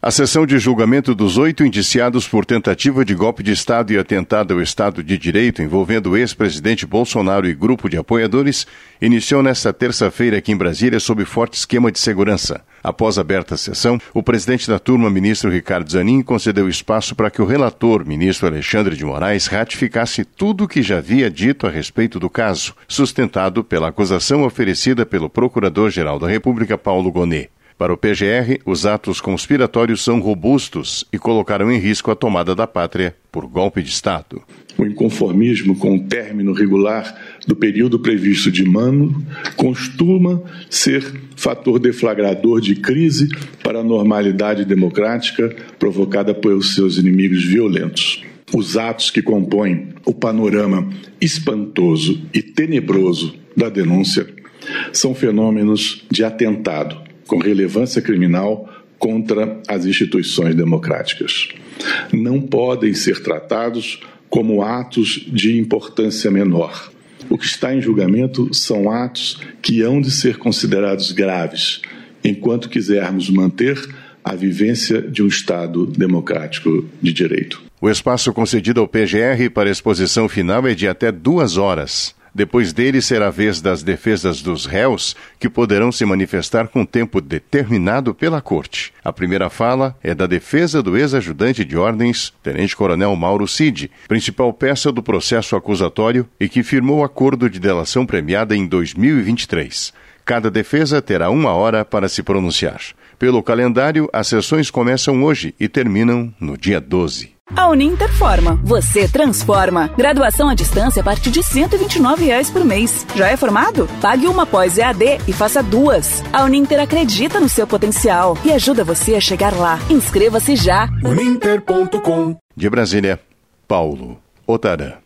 A sessão de julgamento dos 8 indiciados por tentativa de golpe de Estado e atentado ao Estado de Direito envolvendo o ex-presidente Bolsonaro e grupo de apoiadores iniciou nesta terça-feira aqui em Brasília sob forte esquema de segurança. Após aberta a sessão, o presidente da turma, ministro Ricardo Zanin, concedeu espaço para que o relator, ministro Alexandre de Moraes, ratificasse tudo o que já havia dito a respeito do caso, sustentado pela acusação oferecida pelo Procurador-Geral da República, Paulo Gonet. Para o PGR, os atos conspiratórios são robustos e colocaram em risco a tomada da pátria por golpe de Estado. O inconformismo com o término regular do período previsto de mano costuma ser fator deflagrador de crise para a normalidade democrática provocada pelos seus inimigos violentos. Os atos que compõem o panorama espantoso e tenebroso da denúncia são fenômenos de atentado com relevância criminal contra as instituições democráticas. Não podem ser tratados como atos de importância menor. O que está em julgamento são atos que hão de ser considerados graves, enquanto quisermos manter a vivência de um Estado democrático de direito. O espaço concedido ao PGR para a exposição final é de até 2 horas. Depois dele será a vez das defesas dos réus, que poderão se manifestar com tempo determinado pela Corte. A primeira fala é da defesa do ex-ajudante de ordens, tenente-coronel Mauro Cid, principal peça do processo acusatório e que firmou acordo de delação premiada em 2023. Cada defesa terá 1 hora para se pronunciar. Pelo calendário, as sessões começam hoje e terminam no dia 12. A Uninter forma, você transforma. Graduação à distância a partir de R$ 129 por mês. Já é formado? Pague uma pós EAD e faça 2. A Uninter acredita no seu potencial e ajuda você a chegar lá. Inscreva-se já. Uninter.com. De Brasília, Paulo Otarã.